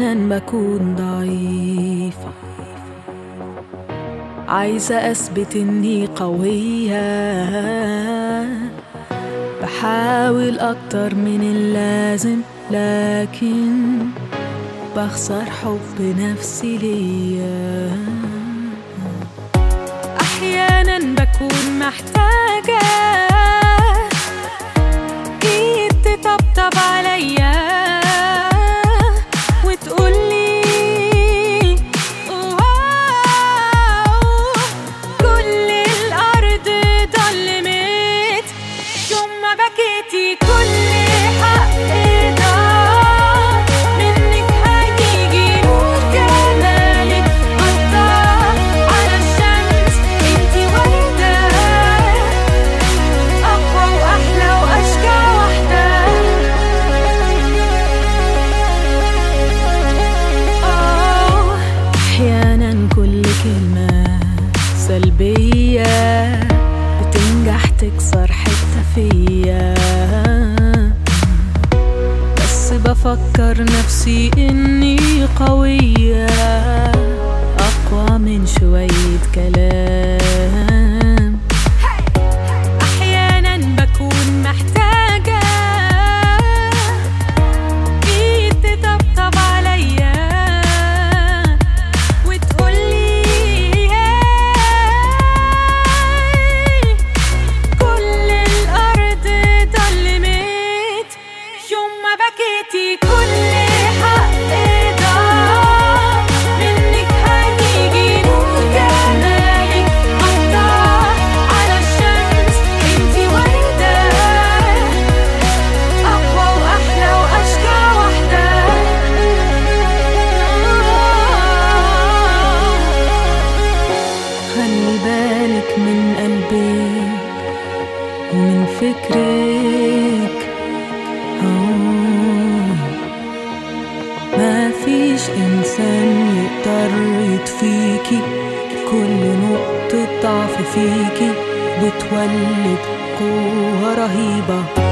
أحيانا بكون ضعيفة، عايزة أثبت إني قوية، بحاول أكتر من اللازم، لكن بخسر حب نفسي ليا. أحيانا بكون محتاجة إيد تطبطب عليا وتقولي كل الأرض ضلمت يوم ما بكيتي، كل حق ضاع منك، هيجي نور جمالك قطع على الشمس، انتي وردة أقوى وأحلى وأشجع واحدة. أحيانا كل كلمة سلبية بتنجح تكسر حتة فيا، بس بفكر نفسي إني قوية، أقوى من شوية كلام. أحيانا بكون محتاجة إيد تطبطب عليا وتقولي كل الأرض ضلمت يوم ما بكيتي، كل حق ضاع منك، هيجي نور جمالك قطع على الشمس، انتي وردة أقوى وأحلى وأشجع واحدة. خلي بالك من قلبك ومن فكرك، ما فيش إنسان يقدر يطفيكي، كل نقطة ضعف فيكي بتولد قوة رهيبة.